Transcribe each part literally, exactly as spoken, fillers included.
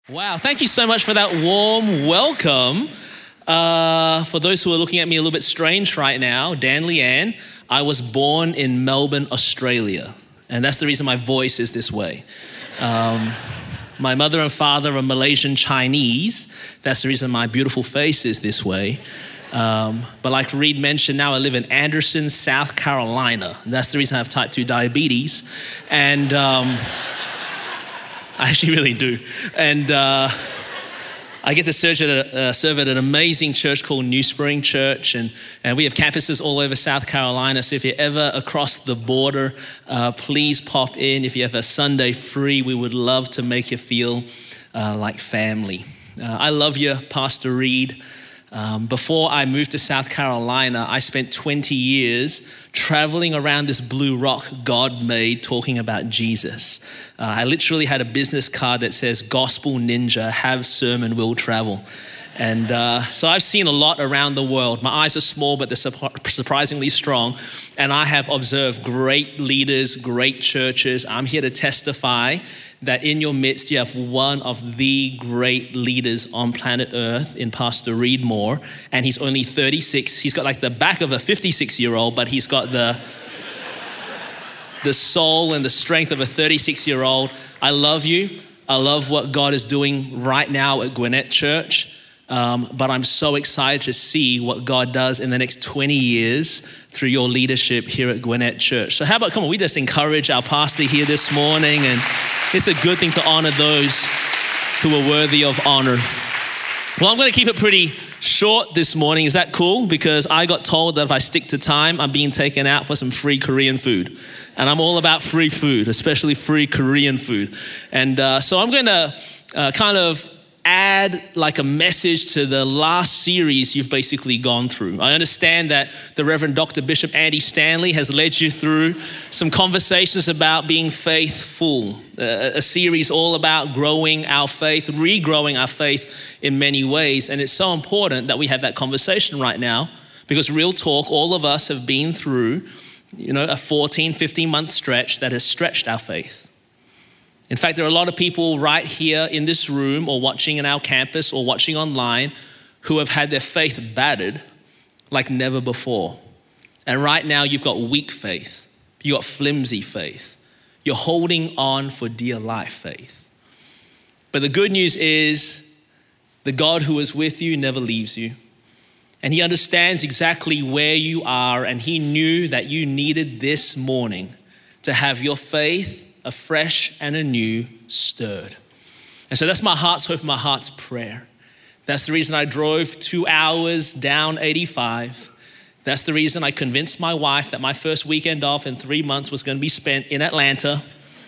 Wow, thank you so much for that warm welcome. Uh, for those who are looking at me a little bit strange right now, Dan Leanne, I was born in Melbourne, Australia. And that's the reason my voice is this way. Um, my mother and father are Malaysian Chinese. That's the reason my beautiful face is this way. Um, but like Reed mentioned, now I live in Anderson, South Carolina. And that's the reason I have type two diabetes. And um, I actually really do. And uh, I get to serve at, a, uh, serve at an amazing church called New Spring Church. And, and we have campuses all over South Carolina. So if you're ever across the border, uh, please pop in. If you have a Sunday free, we would love to make you feel uh, like family. Uh, I love you, Pastor Reed. Um, before I moved to South Carolina, I spent twenty years traveling around this blue rock God made talking about Jesus. Uh, I literally had a business card that says, Gospel Ninja, have sermon, will travel. And uh, so I've seen a lot around the world. My eyes are small, but they're surprisingly strong. And I have observed great leaders, great churches. I'm here to testify that in your midst, you have one of the great leaders on planet Earth in Pastor Reed Moore. And he's only thirty-six. He's got like the back of a fifty-six-year-old, but he's got the, the soul and the strength of a thirty-six-year-old. I love you. I love what God is doing right now at Gwinnett Church. Um, but I'm so excited to see what God does in the next twenty years through your leadership here at Gwinnett Church. So how about, come on, we just encourage our pastor here this morning, and it's a good thing to honor those who are worthy of honor. Well, I'm going to keep it pretty short this morning. Is that cool? Because I got told that if I stick to time, I'm being taken out for some free Korean food. And I'm all about free food, especially free Korean food. And uh, so I'm going to uh, kind of add like a message to the last series you've basically gone through. I understand that the Reverend Doctor Bishop Andy Stanley has led you through some conversations about being faithful, a, a series all about growing our faith, regrowing our faith in many ways. And it's so important that we have that conversation right now, because real talk, all of us have been through, you know, a fourteen, fifteen month stretch that has stretched our faith. In fact, there are a lot of people right here in this room or watching in our campus or watching online who have had their faith battered like never before. And right now you've got weak faith. You've got flimsy faith. You're holding on for dear life faith. But the good news is the God who is with you never leaves you. And he understands exactly where you are, and he knew that you needed this morning to have your faith afresh and anew stirred. And so that's my heart's hope, my heart's prayer. That's the reason I drove two hours down eighty-five. That's the reason I convinced my wife that my first weekend off in three months was going to be spent in Atlanta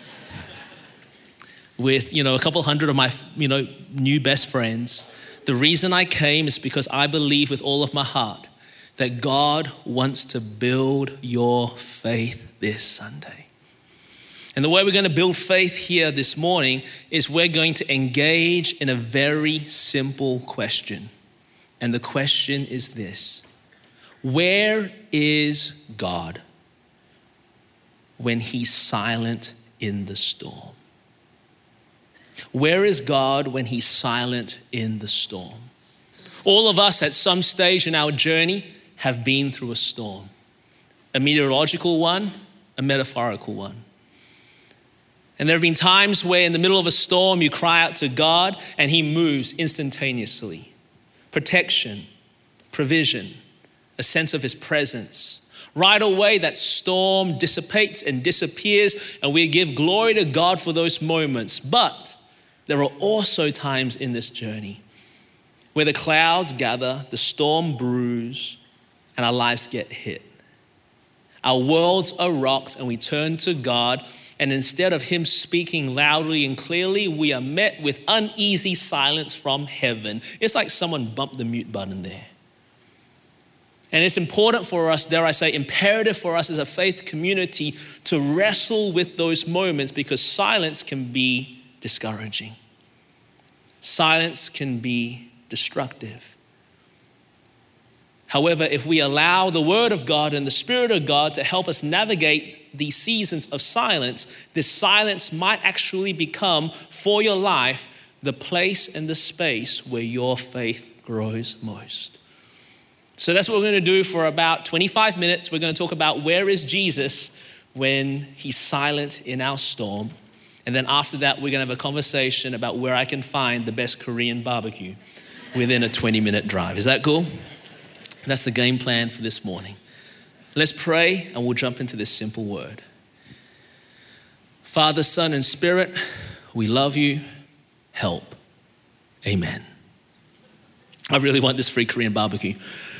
with, you know, a couple hundred of my, you know, new best friends. The reason I came is because I believe with all of my heart that God wants to build your faith this Sunday. And the way we're going to build faith here this morning is we're going to engage in a very simple question. And the question is this: where is God when he's silent in the storm? Where is God when he's silent in the storm? All of us at some stage in our journey have been through a storm. A meteorological one, a metaphorical one. And there have been times where in the middle of a storm, you cry out to God and he moves instantaneously. Protection, provision, a sense of his presence. Right away, that storm dissipates and disappears, and we give glory to God for those moments. But there are also times in this journey where the clouds gather, the storm brews, and our lives get hit. Our worlds are rocked, and we turn to God. And instead of him speaking loudly and clearly, we are met with uneasy silence from heaven. It's like someone bumped the mute button there. And it's important for us, dare I say, imperative for us as a faith community to wrestle with those moments, because silence can be discouraging. Silence can be destructive. However, if we allow the Word of God and the Spirit of God to help us navigate these seasons of silence, this silence might actually become, for your life, the place and the space where your faith grows most. So that's what we're going to do for about twenty-five minutes. We're going to talk about where is Jesus when he's silent in our storm. And then after that, we're going to have a conversation about where I can find the best Korean barbecue within a twenty minute drive. Is that cool? That's the game plan for this morning. Let's pray and we'll jump into this simple word. Father, Son, and Spirit, we love you. Help. Amen. I really want this free Korean barbecue.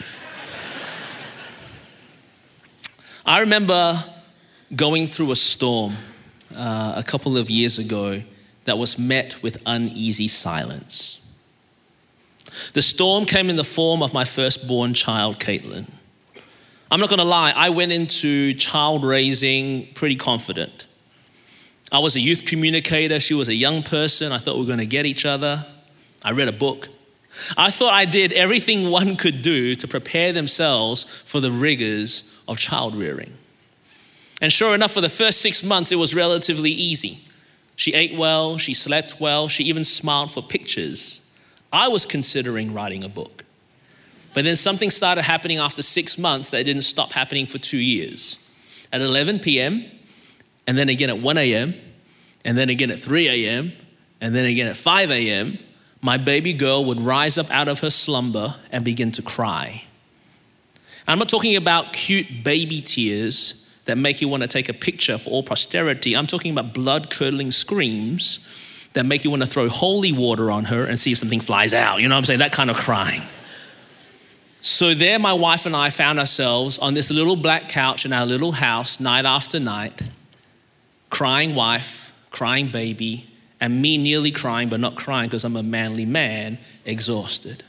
I remember going through a storm uh, a couple of years ago that was met with uneasy silence. The storm came in the form of my firstborn child, Caitlin. I'm not gonna lie, I went into child raising pretty confident. I was a youth communicator, she was a young person. I thought we were gonna get each other. I read a book. I thought I did everything one could do to prepare themselves for the rigors of child rearing. And sure enough, for the first six months, it was relatively easy. She ate well, she slept well, she even smiled for pictures. I was considering writing a book. But then something started happening after six months that didn't stop happening for two years. At eleven p.m., and then again at one a.m., and then again at three a.m., and then again at five a.m., my baby girl would rise up out of her slumber and begin to cry. I'm not talking about cute baby tears that make you want to take a picture for all posterity. I'm talking about blood-curdling screams that make you want to throw holy water on her and see if something flies out. You know what I'm saying? That kind of crying. So there my wife and I found ourselves on this little black couch in our little house night after night, crying wife, crying baby, and me nearly crying but not crying because I'm a manly man, exhausted.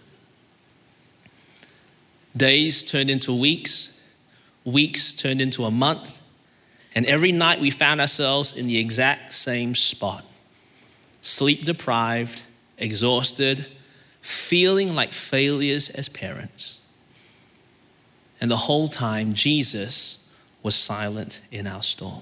Days turned into weeks, weeks turned into a month, and every night we found ourselves in the exact same spot. Sleep deprived, exhausted, feeling like failures as parents. And the whole time, Jesus was silent in our storm.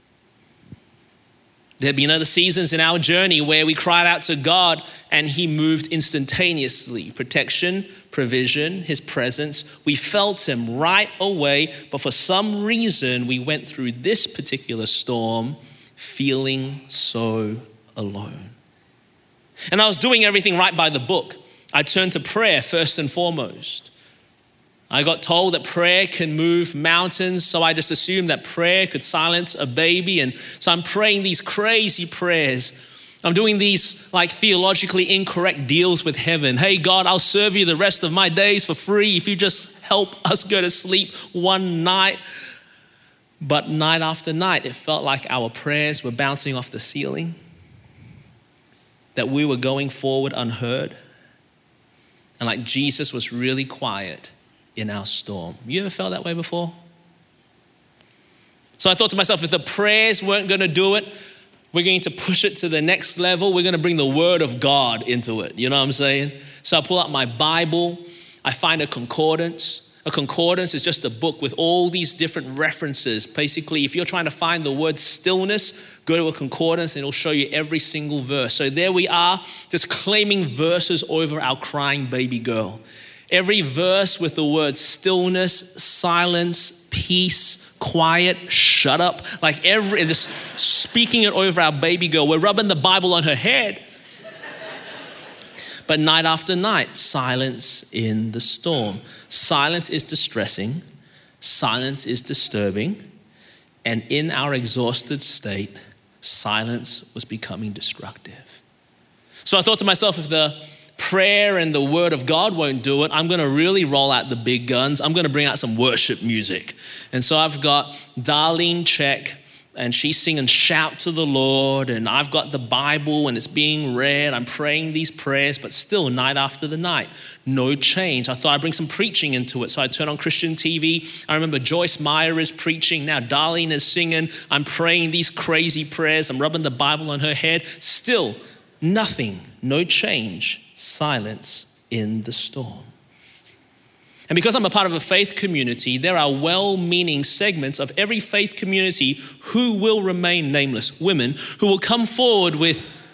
There'd been other seasons in our journey where we cried out to God and he moved instantaneously. Protection, provision, his presence. We felt him right away, but for some reason, we went through this particular storm feeling so alone. And I was doing everything right by the book. I turned to prayer first and foremost. I got told that prayer can move mountains, so I just assumed that prayer could silence a baby. And so I'm praying these crazy prayers. I'm doing these like theologically incorrect deals with heaven. Hey God, I'll serve you the rest of my days for free if you just help us go to sleep one night. But night after night, it felt like our prayers were bouncing off the ceiling, that we were going forward unheard, and like Jesus was really quiet in our storm. You ever felt that way before? So I thought to myself, if the prayers weren't going to do it, we're going to push it to the next level. We're going to bring the word of God into it. You know what I'm saying? So I pull out my Bible. I find a concordance. A concordance is just a book with all these different references. Basically, if you're trying to find the word stillness, go to a concordance and it'll show you every single verse. So there we are, just claiming verses over our crying baby girl. Every verse with the word stillness, silence, peace, quiet, shut up. Like every, just speaking it over our baby girl. We're rubbing the Bible on her head. But night after night, silence in the storm. Silence is distressing. Silence is disturbing. And in our exhausted state, silence was becoming destructive. So I thought to myself, if the prayer and the word of God won't do it, I'm going to really roll out the big guns. I'm going to bring out some worship music. And so I've got Darlene Check, and she's singing Shout to the Lord, and I've got the Bible and it's being read. I'm praying these prayers, but still night after the night, no change. I thought I'd bring some preaching into it. So I turn on Christian T V. I remember Joyce Meyer is preaching. Now Darlene is singing. I'm praying these crazy prayers. I'm rubbing the Bible on her head. Still nothing, no change, silence in the storm. And because I'm a part of a faith community, there are well-meaning segments of every faith community who will remain nameless, women who will come forward with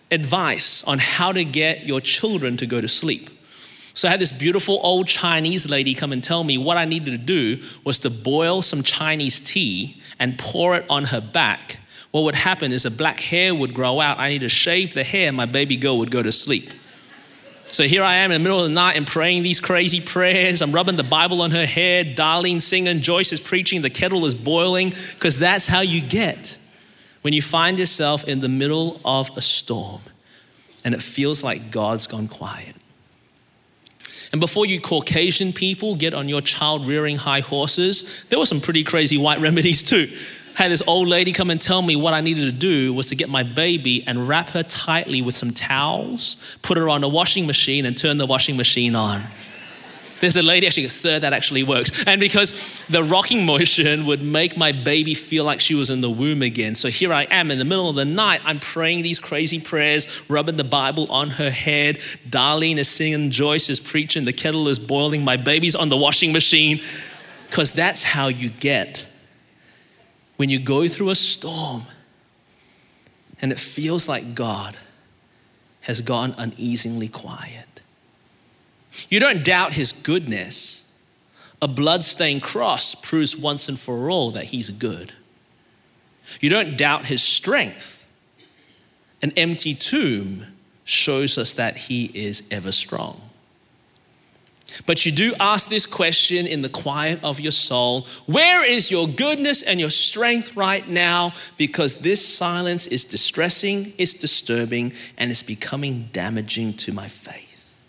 advice on how to get your children to go to sleep. So I had this beautiful old Chinese lady come and tell me what I needed to do was to boil some Chinese tea and pour it on her back. What would happen is a black hair would grow out. I need to shave the hair, my baby girl would go to sleep. So here I am in the middle of the night and praying these crazy prayers. I'm rubbing the Bible on her head. Darlene singing, Joyce is preaching, the kettle is boiling, because that's how you get when you find yourself in the middle of a storm and it feels like God's gone quiet. And before you Caucasian people get on your child rearing high horses, there were some pretty crazy white remedies too. I had this old lady come and tell me what I needed to do was to get my baby and wrap her tightly with some towels, put her on a washing machine and turn the washing machine on. There's a lady, actually a third, that actually works. And because the rocking motion would make my baby feel like she was in the womb again. So here I am in the middle of the night, I'm praying these crazy prayers, rubbing the Bible on her head. Darlene is singing, Joyce is preaching, the kettle is boiling, my baby's on the washing machine. Because that's how you get when you go through a storm and it feels like God has gone uneasily quiet. You don't doubt his goodness. A bloodstained cross proves once and for all that he's good. You don't doubt his strength. An empty tomb shows us that he is ever strong. But you do ask this question in the quiet of your soul, where is your goodness and your strength right now? Because this silence is distressing, it's disturbing, and it's becoming damaging to my faith.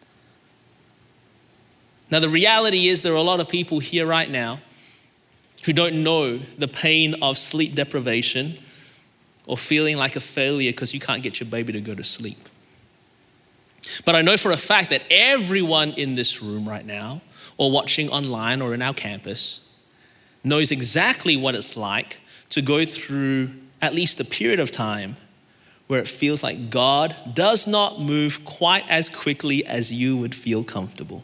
Now, the reality is there are a lot of people here right now who don't know the pain of sleep deprivation or feeling like a failure because you can't get your baby to go to sleep. But I know for a fact that everyone in this room right now, or watching online or in our campus, knows exactly what it's like to go through at least a period of time where it feels like God does not move quite as quickly as you would feel comfortable.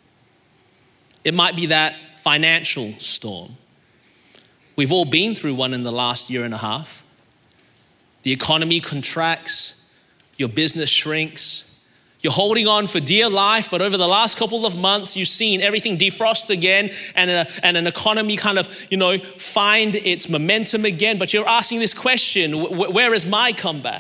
It might be that financial storm. We've all been through one in the last year and a half. The economy contracts, your business shrinks, you're holding on for dear life, but over the last couple of months, you've seen everything defrost again and, a, and an economy kind of, you know, find its momentum again. But you're asking this question, where is my comeback?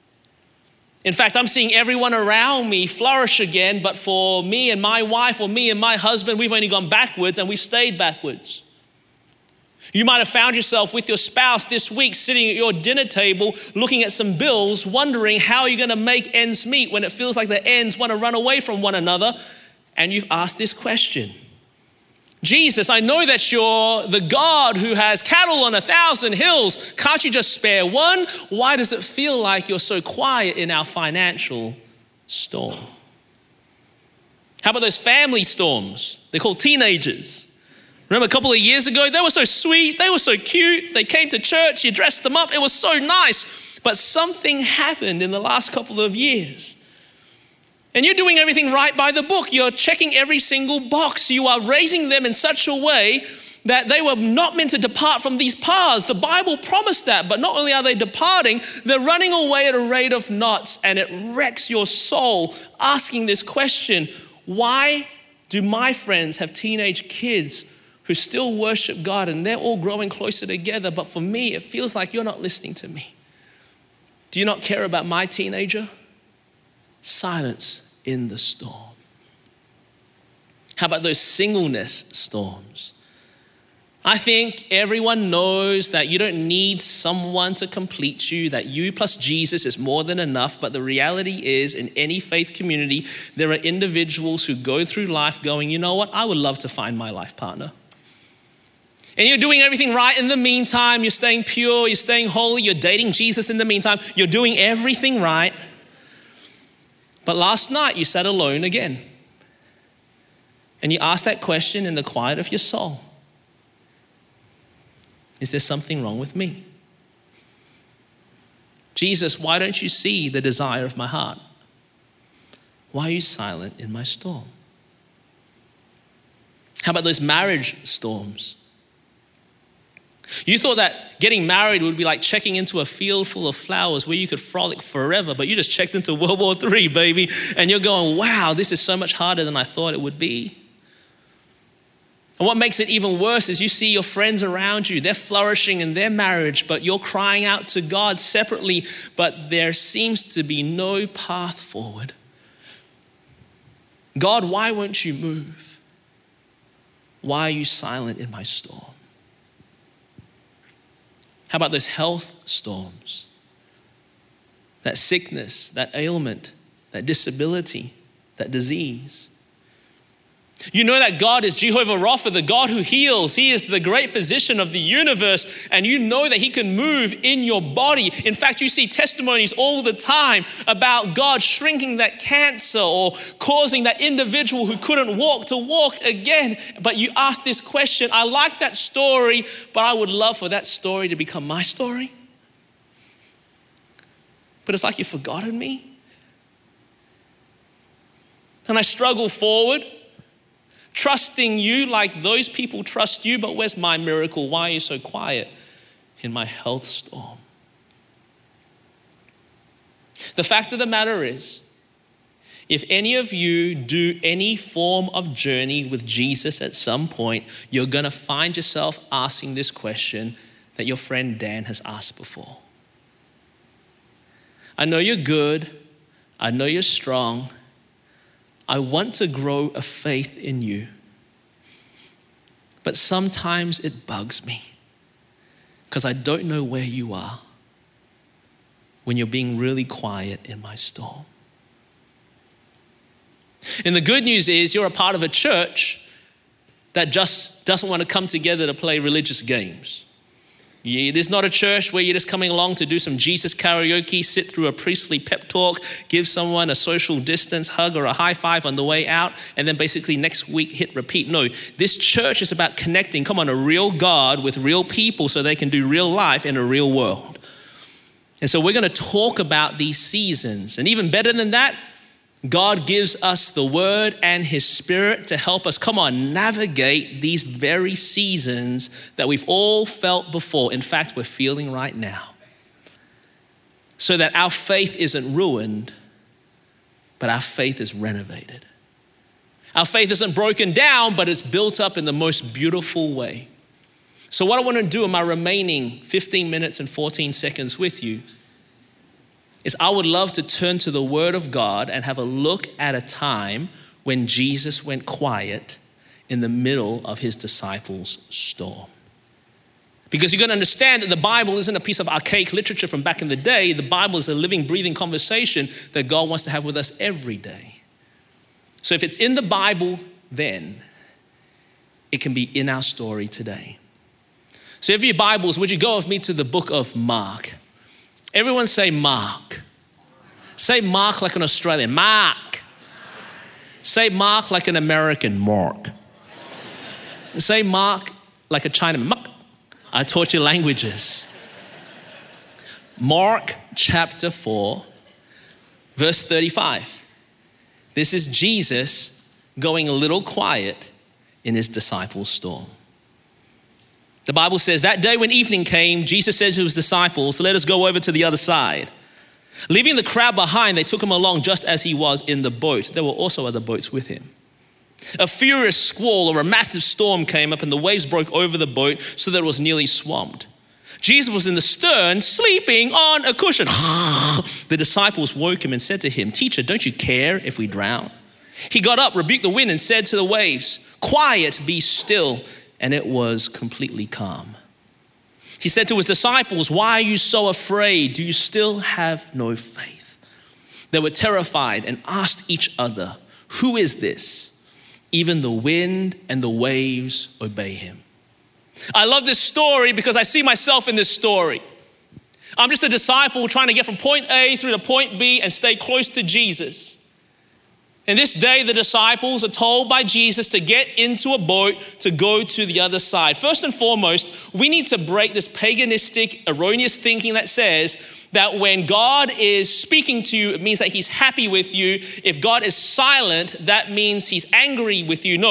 In fact, I'm seeing everyone around me flourish again, but for me and my wife or me and my husband, we've only gone backwards and we've stayed backwards. You might have found yourself with your spouse this week sitting at your dinner table looking at some bills, wondering how you're going to make ends meet when it feels like the ends want to run away from one another. And you've asked this question. Jesus, I know that you're the God who has cattle on a thousand hills. Can't you just spare one? Why does it feel like you're so quiet in our financial storm? How about those family storms? They're called teenagers. Remember a couple of years ago, they were so sweet, they were so cute. They came to church, you dressed them up, it was so nice. But something happened in the last couple of years. And you're doing everything right by the book. You're checking every single box. You are raising them in such a way that they were not meant to depart from these paths. The Bible promised that, but not only are they departing, they're running away at a rate of knots, and it wrecks your soul asking this question, why do my friends have teenage kids who still worship God and they're all growing closer together, but for me, it feels like you're not listening to me? Do you not care about my teenager? Silence in the storm. How about those singleness storms? I think everyone knows that you don't need someone to complete you, that you plus Jesus is more than enough. But the reality is, in any faith community, there are individuals who go through life going, you know what, I would love to find my life partner. And you're doing everything right in the meantime. You're staying pure, you're staying holy, you're dating Jesus in the meantime. You're doing everything right. But last night you sat alone again. And you asked that question in the quiet of your soul. Is there something wrong with me? Jesus, why don't you see the desire of my heart? Why are you silent in my storm? How about those marriage storms? You thought that getting married would be like checking into a field full of flowers where you could frolic forever, but you just checked into World War Three, baby, and you're going, wow, this is so much harder than I thought it would be. And what makes it even worse is you see your friends around you, they're flourishing in their marriage, but you're crying out to God separately, but there seems to be no path forward. God, why won't you move? Why are you silent in my storm? How about those health storms? That sickness, that ailment, that disability, that disease. You know that God is Jehovah Rapha, the God who heals. He is the great physician of the universe, and you know that he can move in your body. In fact, you see testimonies all the time about God shrinking that cancer or causing that individual who couldn't walk to walk again. But you ask this question, I like that story, but I would love for that story to become my story. But it's like you've forgotten me. And I struggle forward, trusting you like those people trust you, but where's my miracle? Why are you so quiet in my health storm? The fact of the matter is, if any of you do any form of journey with Jesus at some point, you're gonna find yourself asking this question that your friend Dan has asked before. I know you're good, I know you're strong, I want to grow a faith in you. But sometimes it bugs me because I don't know where you are when you're being really quiet in my storm. And the good news is you're a part of a church that just doesn't want to come together to play religious games. Yeah, there's not a church where you're just coming along to do some Jesus karaoke, sit through a priestly pep talk, give someone a social distance hug or a high five on the way out, and then basically next week hit repeat. No, this church is about connecting, come on, a real God with real people so they can do real life in a real world. And so we're going to talk about these seasons. And even better than that, God gives us the word and his spirit to help us, come on, navigate these very seasons that we've all felt before. In fact, we're feeling right now. So that our faith isn't ruined, but our faith is renovated. Our faith isn't broken down, but it's built up in the most beautiful way. So what I want to do in my remaining fifteen minutes and fourteen seconds with you is I would love to turn to the Word of God and have a look at a time when Jesus went quiet in the middle of his disciples' storm. Because you've got to understand that the Bible isn't a piece of archaic literature from back in the day. The Bible is a living, breathing conversation that God wants to have with us every day. So if it's in the Bible then, it can be in our story today. So if your Bibles, would you go with me to the book of Mark? Everyone say Mark. Say Mark like an Australian. Mark. Say Mark like an American. Mark. Say Mark like a Chinaman. Mark. I taught you languages. Mark chapter four, verse thirty-five. This is Jesus going a little quiet in his disciples' storm. The Bible says, that day when evening came, Jesus said to his disciples, let us go over to the other side. Leaving the crowd behind, they took him along just as he was in the boat. There were also other boats with him. A furious squall or a massive storm came up and the waves broke over the boat so that it was nearly swamped. Jesus was in the stern, sleeping on a cushion. The disciples woke him and said to him, Teacher, don't you care if we drown? He got up, rebuked the wind and said to the waves, Quiet, be still. And it was completely calm. He said to his disciples, why are you so afraid? Do you still have no faith? They were terrified and asked each other, who is this? Even the wind and the waves obey him. I love this story because I see myself in this story. I'm just a disciple trying to get from point A through to point B and stay close to Jesus. And this day, the disciples are told by Jesus to get into a boat to go to the other side. First and foremost, we need to break this paganistic, erroneous thinking that says that when God is speaking to you, it means that he's happy with you. If God is silent, that means he's angry with you. No,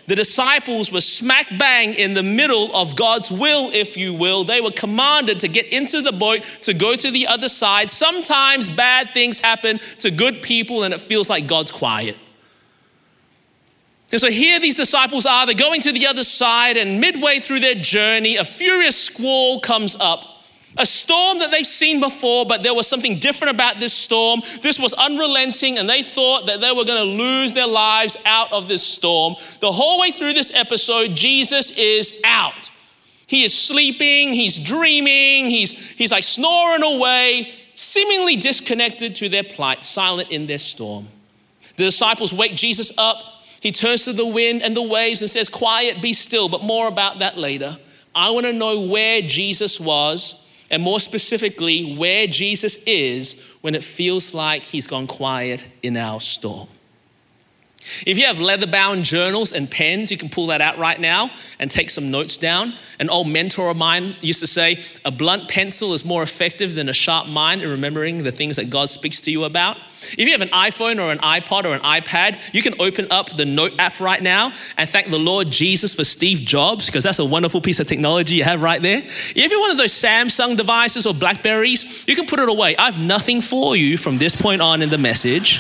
The disciples were smack bang in the middle of God's will, if you will. They were commanded to get into the boat, to go to the other side. Sometimes bad things happen to good people and it feels like God's quiet. And so here these disciples are, they're going to the other side, and midway through their journey, a furious squall comes up. A storm that they've seen before, but there was something different about this storm. This was unrelenting, and they thought that they were going to lose their lives out of this storm. The whole way through this episode, Jesus is out. He is sleeping, he's dreaming, he's, he's like snoring away, seemingly disconnected to their plight, silent in their storm. The disciples wake Jesus up. He turns to the wind and the waves and says, "Quiet, be still," but more about that later. I want to know where Jesus was, and more specifically, where Jesus is when it feels like he's gone quiet in our storm. If you have leather-bound journals and pens, you can pull that out right now and take some notes down. An old mentor of mine used to say, a blunt pencil is more effective than a sharp mind in remembering the things that God speaks to you about. If you have an iPhone or an iPod or an iPad, you can open up the Note app right now and thank the Lord Jesus for Steve Jobs, because that's a wonderful piece of technology you have right there. If you're one of those Samsung devices or Blackberries, you can put it away. I have nothing for you from this point on in the message.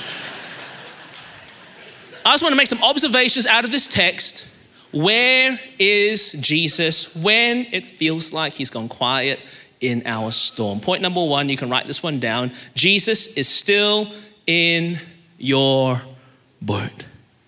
I just want to make some observations out of this text. Where is Jesus when it feels like he's gone quiet in our storm? Point number one, you can write this one down. Jesus is still in your boat.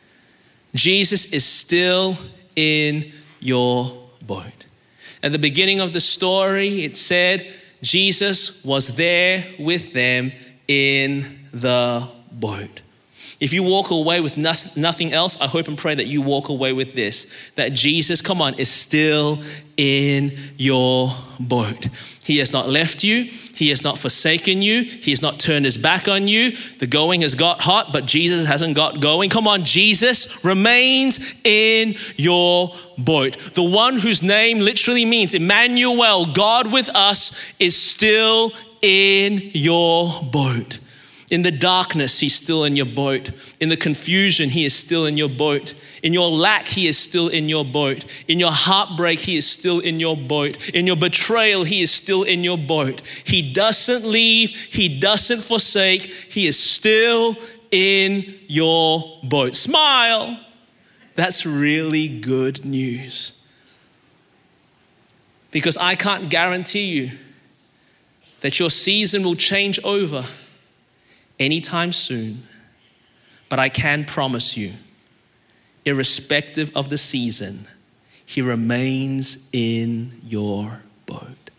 Jesus is still in your boat. At the beginning of the story, it said Jesus was there with them in the boat. If you walk away with nothing else, I hope and pray that you walk away with this, that Jesus, come on, is still in your boat. He has not left you. He has not forsaken you. He has not turned his back on you. The going has got hot, but Jesus hasn't got going. Come on, Jesus remains in your boat. The one whose name literally means Emmanuel, God with us, is still in your boat. In the darkness, he's still in your boat. In the confusion, he is still in your boat. In your lack, he is still in your boat. In your heartbreak, he is still in your boat. In your betrayal, he is still in your boat. He doesn't leave. He doesn't forsake. He is still in your boat. Smile. That's really good news. Because I can't guarantee you that your season will change over anytime soon, but I can promise you, irrespective of the season, he remains in your boat.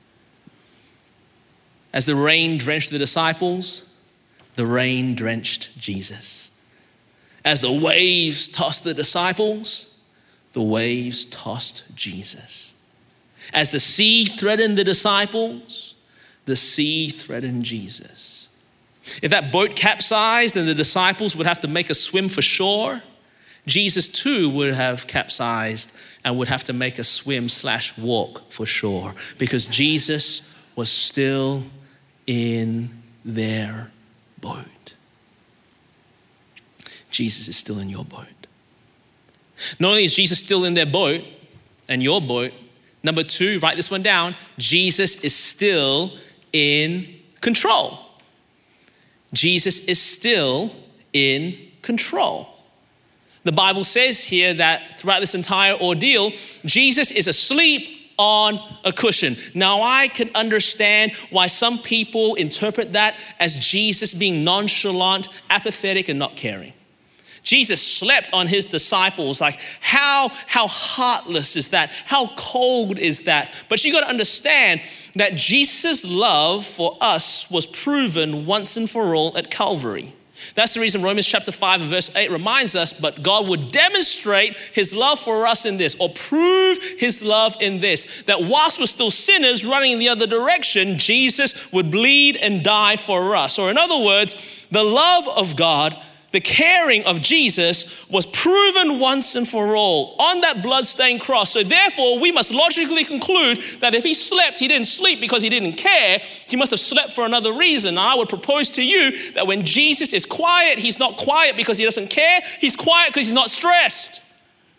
As the rain drenched the disciples, the rain drenched Jesus. As the waves tossed the disciples, the waves tossed Jesus. As the sea threatened the disciples, the sea threatened Jesus. If that boat capsized and the disciples would have to make a swim for shore, Jesus too would have capsized and would have to make a swim slash walk for shore, because Jesus was still in their boat. Jesus is still in your boat. Not only is Jesus still in their boat and your boat, number two, write this one down, Jesus is still in control. Jesus is still in control. The Bible says here that throughout this entire ordeal, Jesus is asleep on a cushion. Now, I can understand why some people interpret that as Jesus being nonchalant, apathetic, and not caring. Jesus slept on his disciples. Like, how, how heartless is that? How cold is that? But you got to understand that Jesus' love for us was proven once and for all at Calvary. That's the reason Romans chapter five and verse eight reminds us, but God would demonstrate his love for us in this, or prove his love in this, that whilst we're still sinners running in the other direction, Jesus would bleed and die for us. Or in other words, the love of God, the caring of Jesus was proven once and for all on that blood-stained cross. So therefore, we must logically conclude that if he slept, he didn't sleep because he didn't care. He must have slept for another reason. And I would propose to you that when Jesus is quiet, he's not quiet because he doesn't care. He's quiet because he's not stressed.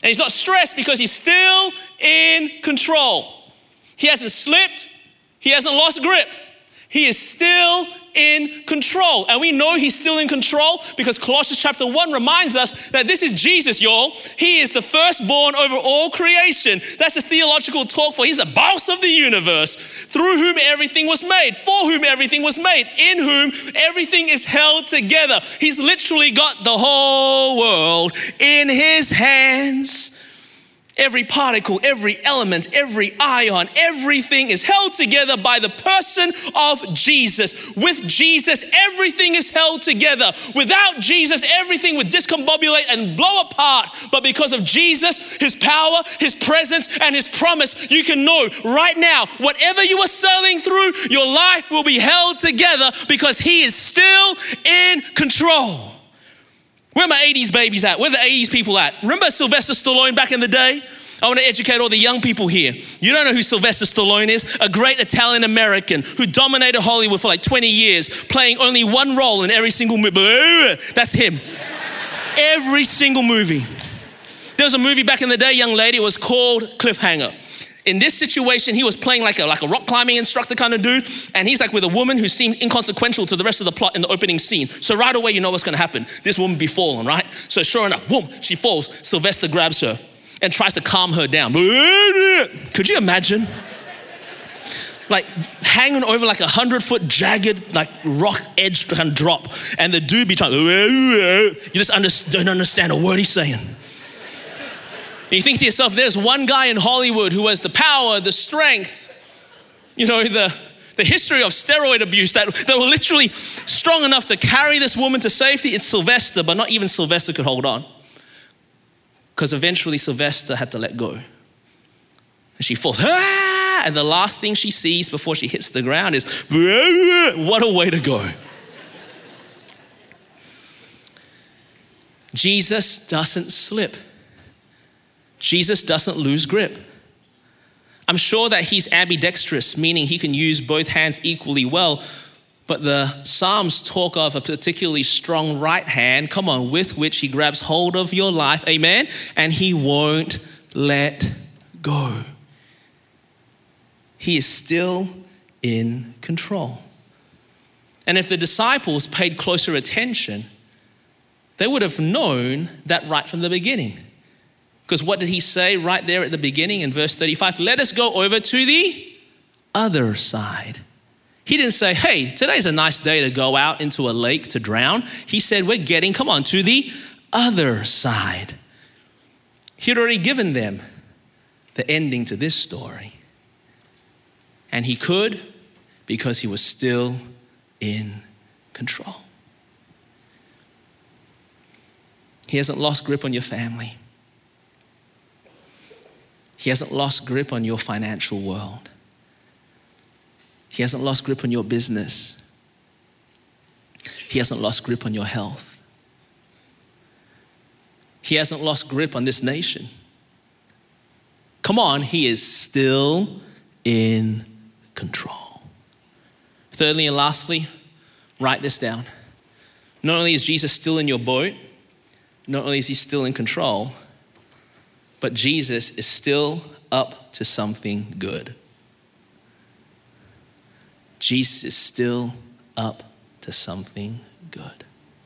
And he's not stressed because he's still in control. He hasn't slipped. He hasn't lost grip. He is still in control. And we know he's still in control because Colossians chapter one reminds us that this is Jesus, y'all. He is the firstborn over all creation. That's just theological talk for he's the boss of the universe, through whom everything was made, for whom everything was made, in whom everything is held together. He's literally got the whole world in his hands. Every particle, every element, every ion, everything is held together by the person of Jesus. With Jesus, everything is held together. Without Jesus, everything would discombobulate and blow apart. But because of Jesus, his power, his presence, and his promise, you can know right now, whatever you are sailing through, your life will be held together because he is still in control. Where are my eighties babies at? Where are the eighties people at? Remember Sylvester Stallone back in the day? I want to educate all the young people here. You don't know who Sylvester Stallone is? A great Italian American who dominated Hollywood for like twenty years, playing only one role in every single movie. That's him. Every single movie. There was a movie back in the day, young lady, it was called Cliffhanger. In this situation, he was playing like a, like a rock climbing instructor kind of dude, and he's like with a woman who seemed inconsequential to the rest of the plot in the opening scene. So right away, you know what's gonna happen. This woman be falling, right? So sure enough, boom, she falls. Sylvester grabs her and tries to calm her down. Could you imagine? Like hanging over like a hundred foot jagged, like rock edge kind of drop, and the dude be trying, you just under, don't understand a word he's saying. And you think to yourself, there's one guy in Hollywood who has the power, the strength, you know, the, the history of steroid abuse that, that were literally strong enough to carry this woman to safety. It's Sylvester, but not even Sylvester could hold on. Because eventually Sylvester had to let go. And she falls, ah! And the last thing she sees before she hits the ground is, what a way to go. Jesus doesn't slip. Jesus doesn't lose grip. I'm sure that he's ambidextrous, meaning he can use both hands equally well, but the Psalms talk of a particularly strong right hand, come on, with which he grabs hold of your life, amen, and he won't let go. He is still in control. And if the disciples paid closer attention, they would have known that right from the beginning. Because what did he say right there at the beginning in verse thirty-five? Let us go over to the other side. He didn't say, hey, today's a nice day to go out into a lake to drown. He said, we're getting, come on, to the other side. He had already given them the ending to this story. And he could because he was still in control. He hasn't lost grip on your family. He hasn't lost grip on your financial world. He hasn't lost grip on your business. He hasn't lost grip on your health. He hasn't lost grip on this nation. Come on, he is still in control. Thirdly and lastly, write this down. Not only is Jesus still in your boat, not only is he still in control, but Jesus is still up to something good. Jesus is still up to something good.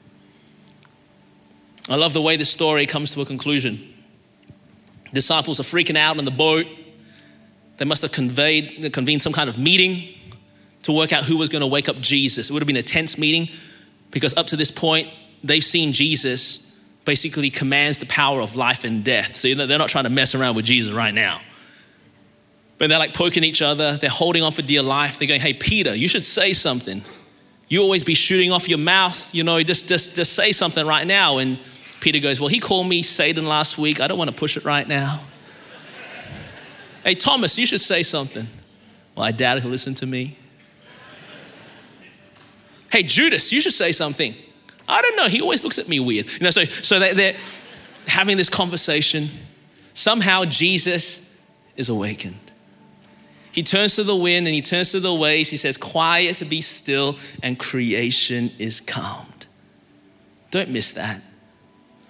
I love the way this story comes to a conclusion. Disciples are freaking out on the boat. They must have conveyed, convened some kind of meeting to work out who was going to wake up Jesus. It would have been a tense meeting because up to this point, they've seen Jesus basically commands the power of life and death. So they're not trying to mess around with Jesus right now. But they're like poking each other. They're holding on for dear life. They're going, hey, Peter, you should say something. You always be shooting off your mouth. You know, just, just, just say something right now. And Peter goes, well, he called me Satan last week. I don't want to push it right now. Hey, Thomas, you should say something. Well, I doubt he'll listen to me. Hey, Judas, you should say something. I don't know, he always looks at me weird. You know, so, so they're, they're having this conversation. Somehow Jesus is awakened. He turns to the wind and he turns to the waves. He says, quiet to be still, and creation is calmed. Don't miss that.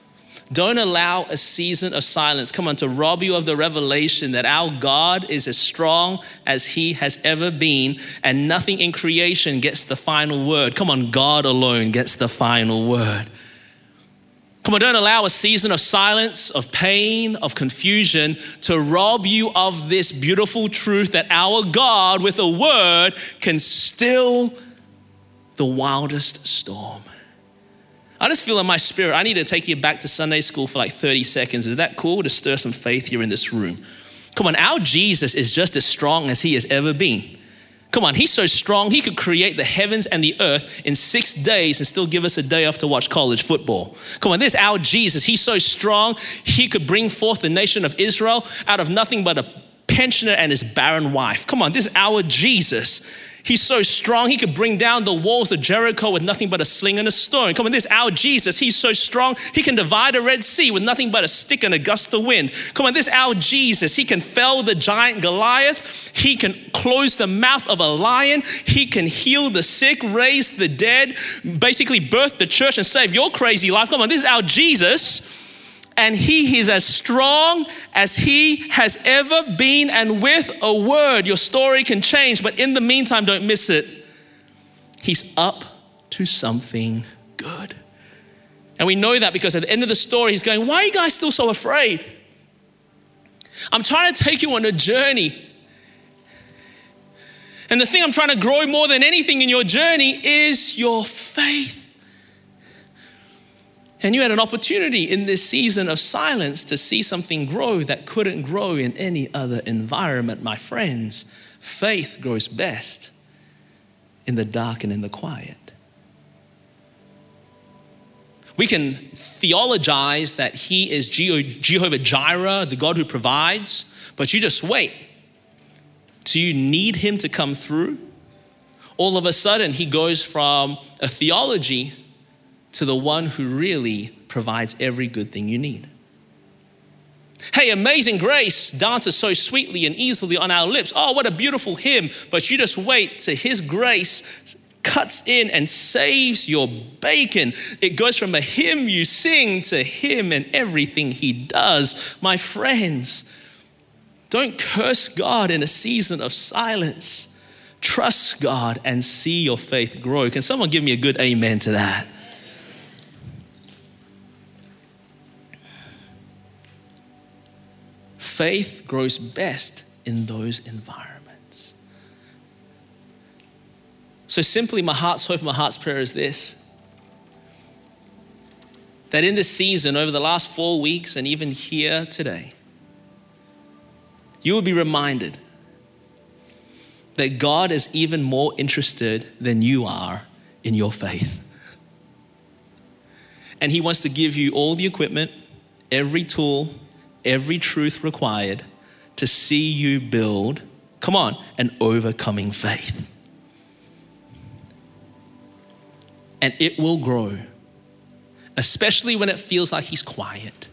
Don't allow a season of silence, come on, to rob you of the revelation that our God is as strong as he has ever been, and nothing in creation gets the final word. Come on, God alone gets the final word. Come on, don't allow a season of silence, of pain, of confusion to rob you of this beautiful truth that our God with a word can still the wildest storm. I just feel in my spirit, I need to take you back to Sunday school for like thirty seconds. Is that cool? To stir some faith here in this room. Come on, our Jesus is just as strong as he has ever been. Come on, he's so strong, he could create the heavens and the earth in six days and still give us a day off to watch college football. Come on, this is our Jesus. He's so strong, he could bring forth the nation of Israel out of nothing but a pensioner and his barren wife. Come on, this is our Jesus. He's so strong, he could bring down the walls of Jericho with nothing but a sling and a stone. Come on, this is our Jesus. He's so strong, he can divide a Red Sea with nothing but a stick and a gust of wind. Come on, this is our Jesus. He can fell the giant Goliath. He can close the mouth of a lion. He can heal the sick, raise the dead, basically birth the church and save your crazy life. Come on, this is our Jesus. And he is as strong as he has ever been. And with a word, your story can change. But in the meantime, don't miss it. He's up to something good. And we know that because at the end of the story, he's going, why are you guys still so afraid? I'm trying to take you on a journey. And the thing I'm trying to grow more than anything in your journey is your faith. And you had an opportunity in this season of silence to see something grow that couldn't grow in any other environment. My friends, faith grows best in the dark and in the quiet. We can theologize that he is Jehovah Jireh, the God who provides, but you just wait. Do you need him to come through? All of a sudden, he goes from a theology to the one who really provides every good thing you need. Hey, Amazing Grace dances so sweetly and easily on our lips. Oh, what a beautiful hymn. But you just wait till his grace cuts in and saves your bacon. It goes from a hymn you sing to him and everything he does. My friends, don't curse God in a season of silence. Trust God and see your faith grow. Can someone give me a good amen to that? Faith grows best in those environments. So simply, my heart's hope, my heart's prayer is this: that in this season, over the last four weeks and even here today, you will be reminded that God is even more interested than you are in your faith. And he wants to give you all the equipment, every tool, every truth required to see you build, come on, an overcoming faith. And it will grow, especially when it feels like he's quiet.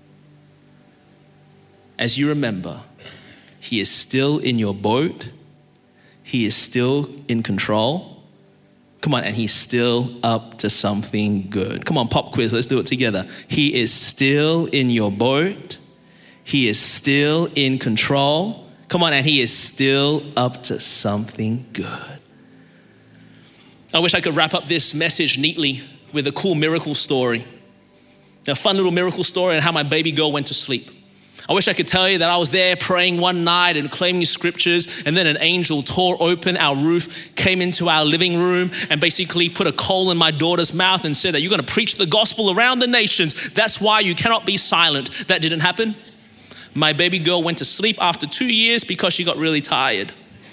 As you remember, he is still in your boat. He is still in control. Come on, and he's still up to something good. Come on, pop quiz, let's do it together. He is still in your boat. He is still in control. Come on, and he is still up to something good. I wish I could wrap up this message neatly with a cool miracle story. A fun little miracle story on how my baby girl went to sleep. I wish I could tell you that I was there praying one night and claiming scriptures, and then an angel tore open our roof, came into our living room, and basically put a coal in my daughter's mouth and said that you're going to preach the gospel around the nations. That's why you cannot be silent. That didn't happen. My baby girl went to sleep after two years because she got really tired.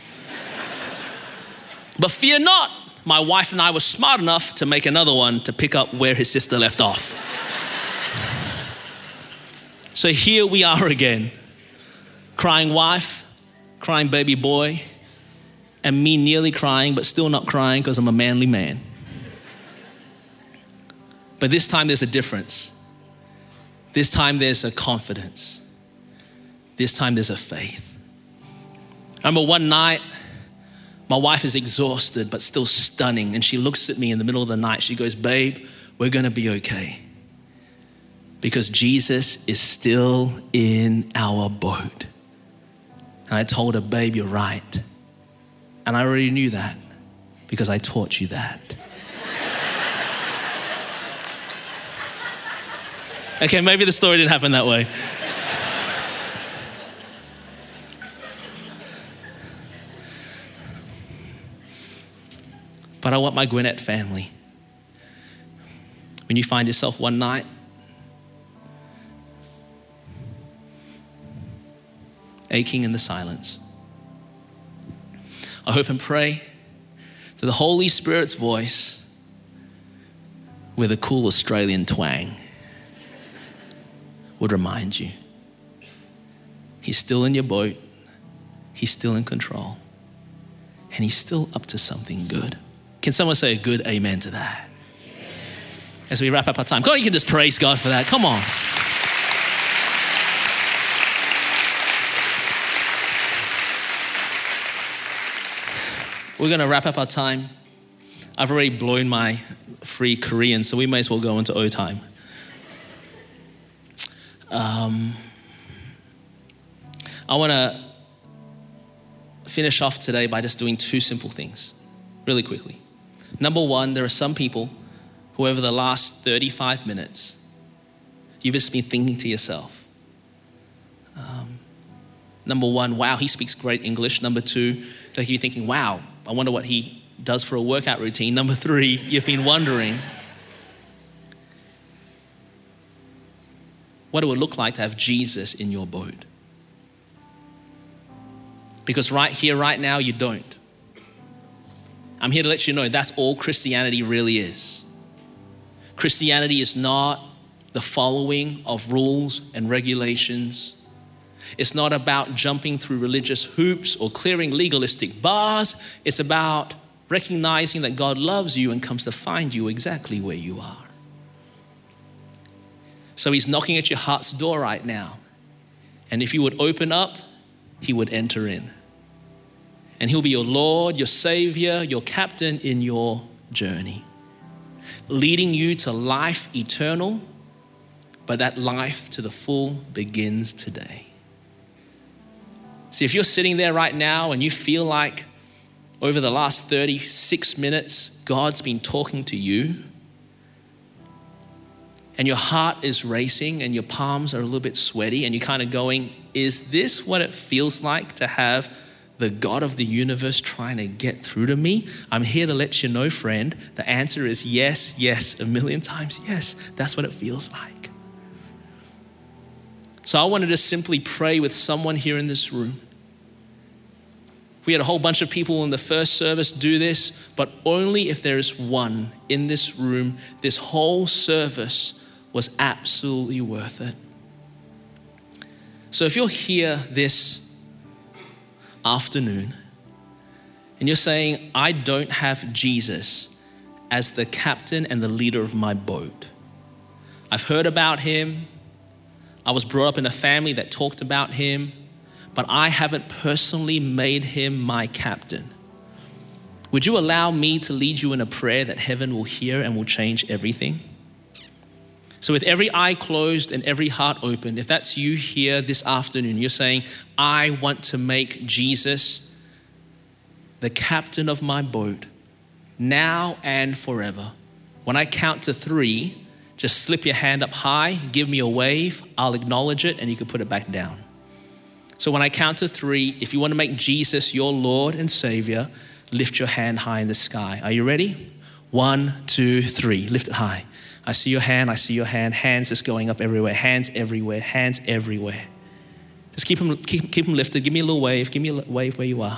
But fear not, my wife and I were smart enough to make another one to pick up where his sister left off. So here we are again, crying wife, crying baby boy, and me nearly crying, but still not crying because I'm a manly man. But this time there's a difference. This time there's a confidence. This time there's a faith. I remember one night, my wife is exhausted, but still stunning. And she looks at me in the middle of the night. She goes, babe, we're going to be okay. because Jesus is still in our boat. And I told her, babe, you're right. And I already knew that because I taught you that. Okay, maybe the story didn't happen that way. But I want my Gwinnett family, when you find yourself one night aching in the silence, I hope and pray that the Holy Spirit's voice with a cool Australian twang would remind you he's still in your boat, he's still in control, and he's still up to something good. Can someone say a good amen to that? Amen. As we wrap up our time, God, you can just praise God for that. Come on. We're going to wrap up our time. I've already blown my free Korean, so we may as well go into O time. Um, I want to finish off today by just doing two simple things really quickly. Number one, there are some people who over the last thirty-five minutes, you've just been thinking to yourself, um, number one, wow, he speaks great English. Number two, like you're thinking, wow, I wonder what he does for a workout routine. Number three, you've been wondering what it would look like to have Jesus in your boat. Because right here, right now, you don't. I'm here to let you know that's all Christianity really is. Christianity is not the following of rules and regulations. It's not about jumping through religious hoops or clearing legalistic bars. It's about recognizing that God loves you and comes to find you exactly where you are. So he's knocking at your heart's door right now. And if you would open up, he would enter in. And he'll be your Lord, your Savior, your captain in your journey, leading you to life eternal, but that life to the full begins today. See, if you're sitting there right now and you feel like over the last thirty-six minutes, God's been talking to you, and your heart is racing and your palms are a little bit sweaty and you're kind of going, is this what it feels like to have the God of the universe trying to get through to me? I'm here to let you know, friend, the answer is yes, yes, a million times yes. That's what it feels like. So I want to just simply pray with someone here in this room. We had a whole bunch of people in the first service do this, but only if there is one in this room, this whole service was absolutely worth it. So if you're here this afternoon and you're saying, I don't have Jesus as the captain and the leader of my boat. I've heard about him. I was brought up in a family that talked about him, but I haven't personally made him my captain. Would you allow me to lead you in a prayer that heaven will hear and will change everything? So with every eye closed and every heart open, if that's you here this afternoon, you're saying, I want to make Jesus the captain of my boat now and forever. When I count to three, just slip your hand up high, give me a wave, I'll acknowledge it, and you can put it back down. So when I count to three, if you want to make Jesus your Lord and Savior, lift your hand high in the sky. Are you ready? One, two, three. Lift it high. I see your hand, I see your hand. Hands just going up everywhere. Hands everywhere, hands everywhere. Just keep them, keep, keep them lifted. Give me a little wave. Give me a wave where you are.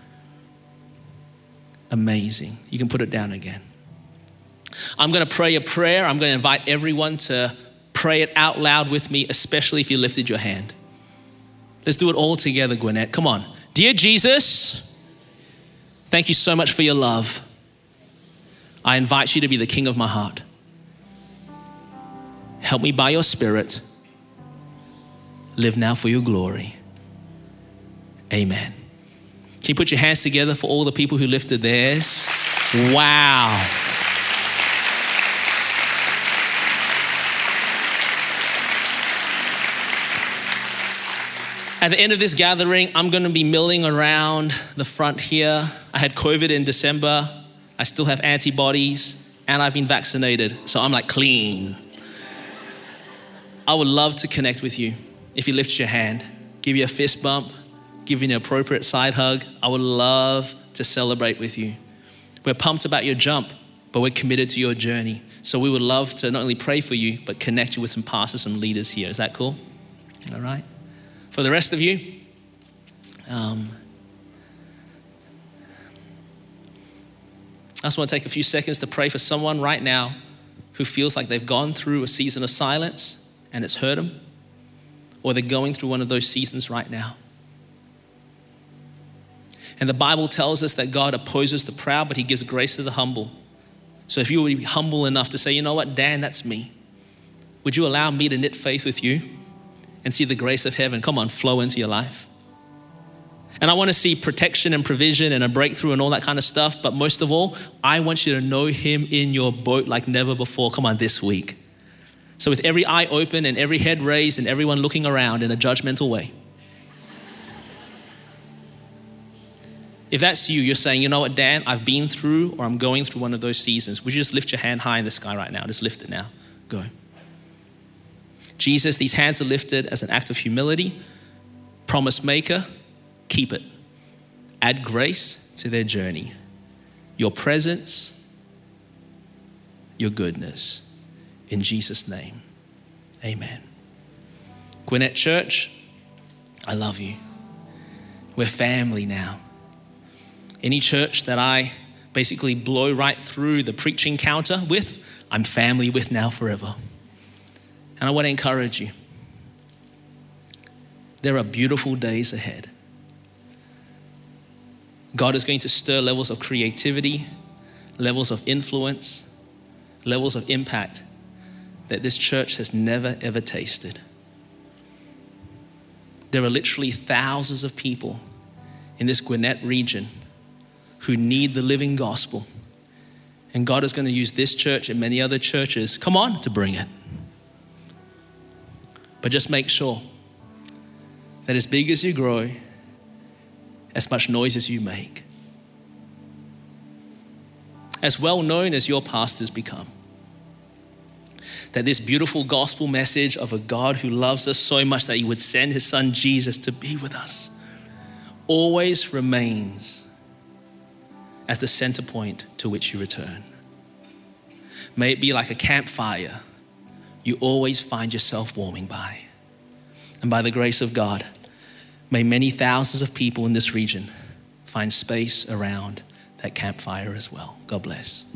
Amazing. You can put it down again. I'm going to pray a prayer. I'm going to invite everyone to pray it out loud with me, especially if you lifted your hand. Let's do it all together, Gwinnett. Come on. Dear Jesus, thank you so much for your love. I invite you to be the king of my heart. Help me by your Spirit. Live now for your glory. Amen. Can you put your hands together for all the people who lifted theirs? Wow. At the end of this gathering, I'm going to be milling around the front here. I had COVID in December. I still have antibodies and I've been vaccinated. So I'm like clean. I would love to connect with you if you lift your hand, give you a fist bump, give you an appropriate side hug. I would love to celebrate with you. We're pumped about your jump, but we're committed to your journey. So we would love to not only pray for you, but connect you with some pastors and leaders here. Is that cool? All right. For the rest of you, um, I just want to take a few seconds to pray for someone right now who feels like they've gone through a season of silence and it's hurt them, or they're going through one of those seasons right now. And the Bible tells us that God opposes the proud, but he gives grace to the humble. So if you would be humble enough to say, you know what, Dan, that's me. Would you allow me to knit faith with you and see the grace of heaven, come on, flow into your life? And I want to see protection and provision and a breakthrough and all that kind of stuff. But most of all, I want you to know him in your boat like never before. Come on, this week. So with every eye open and every head raised and everyone looking around in a judgmental way. If that's you, you're saying, you know what, Dan, I've been through or I'm going through one of those seasons. Would you just lift your hand high in the sky right now? Just lift it now. Go. Jesus, these hands are lifted as an act of humility. Promise maker, keep it. Add grace to their journey. Your presence, your goodness. In Jesus' name, amen. Gwinnett Church, I love you. We're family now. Any church that I basically blow right through the preaching counter with, I'm family with now forever. And I want to encourage you. There are beautiful days ahead. God is going to stir levels of creativity, levels of influence, levels of impact that this church has never, ever tasted. There are literally thousands of people in this Gwinnett region who need the living gospel. And God is going to use this church and many other churches, come on, to bring it. But just make sure that as big as you grow, as much noise as you make, as well known as your pastors become, that this beautiful gospel message of a God who loves us so much that he would send his son Jesus to be with us always remains as the center point to which you return. May it be like a campfire you always find yourself warming by. And by the grace of God, may many thousands of people in this region find space around that campfire as well. God bless.